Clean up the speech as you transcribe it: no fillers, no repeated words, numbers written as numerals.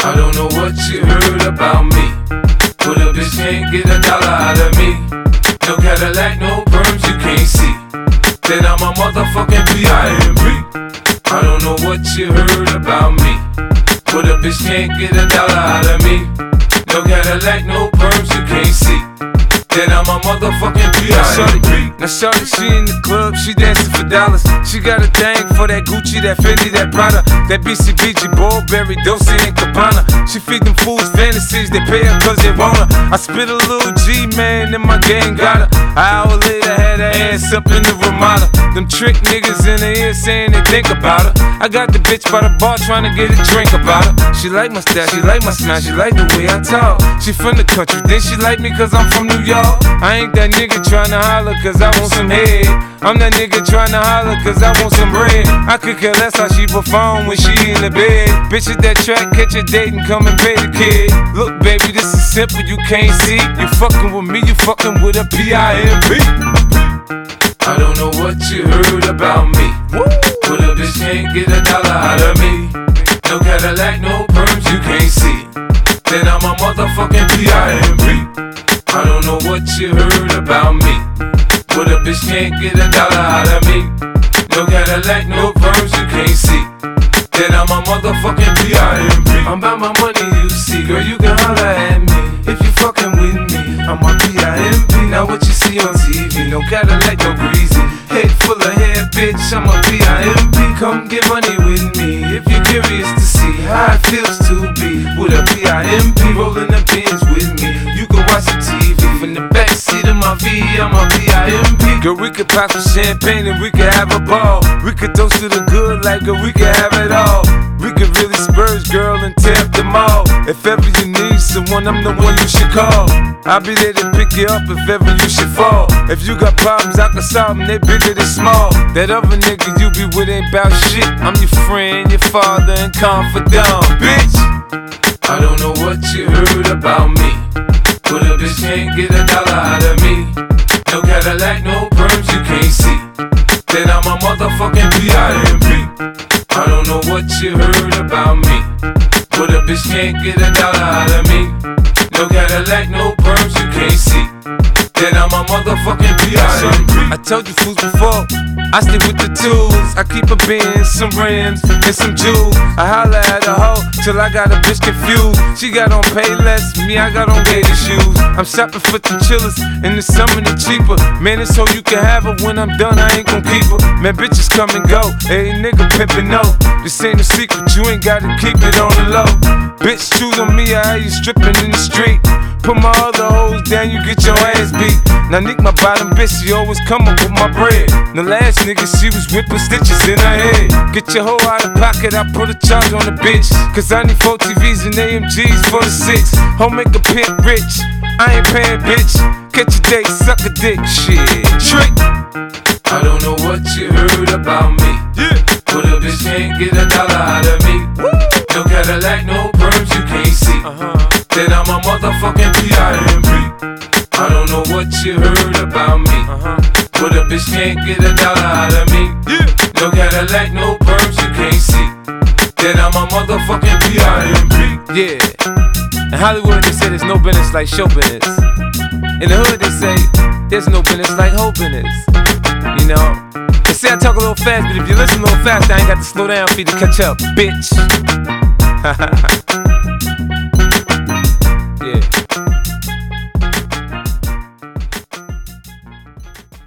I don't know what you heard about me, but a bitch can't get $1 out of me. No Cadillac, no perms you can't see. Then I'm a motherfucking P.I.M.P. I don't know what you heard about me, but a bitch can't get $1 out of me. No Cadillac, no perms you can't see. Then I'm a motherfucking P.I.M.P. Now shorty, she in the club, she dancing for dollars. She got a thing for that Gucci, that Fendi, that Prada, that BCBG, Burberry, Dolce & Gabbana. She feed them fools fantasies, they pay her cause they want her. I spit a little G, man, and my gang got her. An hour later, had her ass up in the Ramada. Them trick niggas in the ear saying they think about her. I got the bitch by the bar trying to get a drink about her. She like my style, she like my smile, she like the way I talk. She from the country, then she like me cause I'm from New York. I ain't that nigga tryna holler cause I want some head. I'm that nigga tryna holler cause I want some bread. I could care less how she perform when she in the bed. Bitch at that track, catch a date and come and pay the kid. Look baby, this is simple, you can't see. You fucking with me, you fucking with a P.I.M.P. I don't know what you heard about me, but a bitch can't get $1 out of me. No Cadillac, no perms you can't see. Then I'm a motherfucking P.I.M.P. I don't know what you heard about me, but a bitch can't get $1 out of me. No Cadillac, no perms you can't see. Then I'm a motherfucking P.I.M.P. I'm about my money, you see, girl, you can holler at me if you fucking with me. I'm a P.I.M.P. Now what you see on TV, no Cadillac, no greasy. Head full of hair, bitch, I'm a P.I.M.P. Come get money with me if you're curious to see how it feels to be with a P.I.M.P. Rolling the pins with me. You can watch the TV from the backseat of my V. I'm a P.I.M.P. Girl, we could pop some champagne and we could have a ball. We could toast to the good like girl, we could have it all. We could really spurge, girl, and tear up the mall. If ever you need someone, I'm the one you should call. I'll be there to pick you up if ever you should fall. If you got problems, I can solve them, they bigger than small. That other nigga you be with ain't bout shit. I'm your friend, your father, and confidant, bitch. I don't know what you heard about me, but a bitch can't get $1 out of me. No Cadillac, no perms you can't see. Then I'm a motherfucking P.I.M.P. I don't know what you heard about me, but a bitch can't get $1 out of me. No Cadillac, no perms you can't see. Then I'm a motherfucking P.I.M.P. I told you fools before, I stick with the tools. I keep a Benz, some rims, and some jewels. I holla at a hoe till I got a bitch confused. She got on Payless, me I got on gator shoes. I'm shopping for the chillers, in the summer they cheaper. Man, it's so you can have her, when I'm done I ain't gon' keep her. Man, bitches come and go, hey nigga pimpin' no. This ain't a secret, you ain't gotta keep it on the low. Bitch, choose on me, I hear you strippin' in the street. Put my other hoes down, you get your ass beat. Now Nick, my bottom bitch, she always come up with my bread. The last nigga, she was whipping stitches in her head. Get your hoe out of pocket, I put a charge on the bitch. Cause I need 4 TVs and AMGs for the 6. Home make a pimp rich, I ain't paying bitch. Catch a date, suck a dick, shit. Trick. I don't know what you heard about me, but a bitch can't get $1 out of me. No Cadillac, no perms you can't see. Then I'm a motherfucking P.I.M.P. I don't know what you heard about me, but a bitch can't get $1 out of me. No Cadillac, no perms you can't see. Then I'm a motherfucking P.I.M.P. Yeah. In Hollywood they say there's no business like show business. In the hood they say there's no business like hoe business. You know, they say I talk a little fast, but if you listen a little fast, I ain't got to slow down for you to catch up, bitch.